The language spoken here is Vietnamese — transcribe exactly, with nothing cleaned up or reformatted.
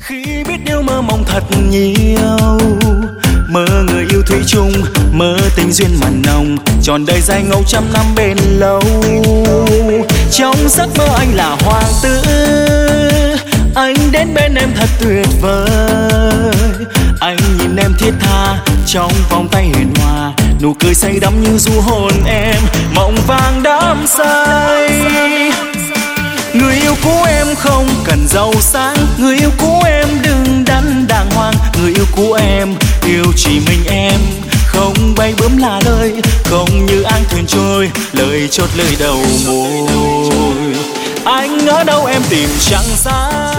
Khi biết yêu mơ mộng thật nhiều, mơ người yêu thủy chung, mơ tình duyên mặn nồng, tròn đời dài ngâu trăm năm bền lâu. Trong giấc mơ anh là hoàng tử, anh đến bên em thật tuyệt vời. Anh nhìn em thiết tha trong vòng tay hiền hòa, nụ cười say đắm như du hồn em, mộng vàng đắm say. Người yêu cũ em không cần giàu sang, người yêu cũ em đừng đắn đàng hoàng. Người yêu cũ em yêu chỉ mình em, không bay bướm là lời, không như áng thuyền trôi, lời chốt lời đầu môi. Anh ở đâu em tìm chẳng ra,